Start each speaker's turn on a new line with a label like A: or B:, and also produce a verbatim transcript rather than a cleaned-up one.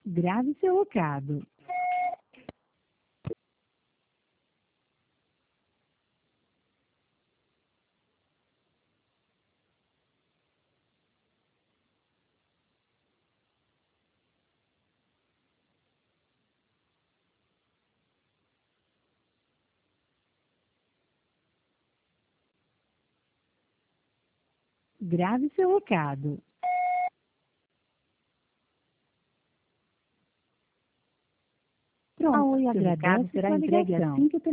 A: Grave seu recado. Grave seu recado. Pronto,
B: A Oi
A: seu recado
B: agradece
A: será
B: sua
A: entregue
B: ligação.
A: assim que o